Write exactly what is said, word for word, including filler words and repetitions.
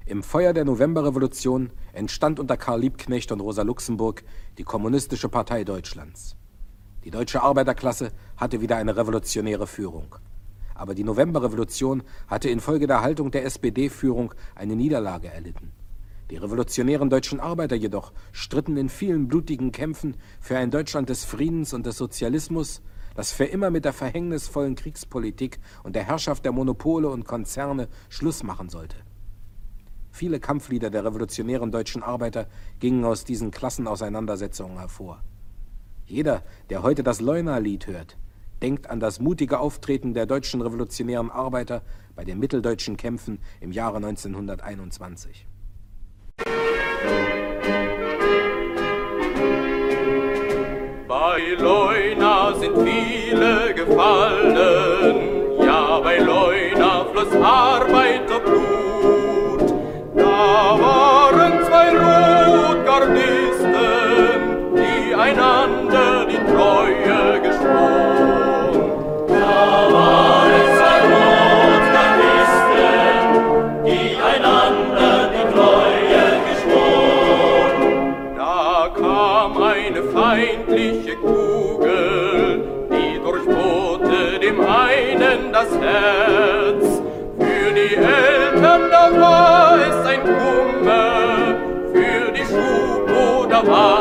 Im Feuer der Novemberrevolution entstand unter Karl Liebknecht und Rosa Luxemburg die Kommunistische Partei Deutschlands. Die deutsche Arbeiterklasse hatte wieder eine revolutionäre Führung. Aber die Novemberrevolution hatte infolge der Haltung der S P D-Führung eine Niederlage erlitten. Die revolutionären deutschen Arbeiter jedoch stritten in vielen blutigen Kämpfen für ein Deutschland des Friedens und des Sozialismus, das für immer mit der verhängnisvollen Kriegspolitik und der Herrschaft der Monopole und Konzerne Schluss machen sollte. Viele Kampflieder der revolutionären deutschen Arbeiter gingen aus diesen Klassenauseinandersetzungen hervor. Jeder, der heute das Leuna-Lied hört, denkt an das mutige Auftreten der deutschen revolutionären Arbeiter bei den mitteldeutschen Kämpfen im Jahre neunzehnhunderteinundzwanzig. Bei Leuna sind viele gefallen, ja, bei Leuna floss Arbeiterblut. Da waren zwei Rotgardisten, die einander die Treue geschworen. Da waren zwei Rotgardisten, die einander die Treue geschworen. Da kam eine feindliche Kugel, die durchbohrte dem einen das Herz. Für die Eltern, da war es ein Kummer, für die Schupo, da war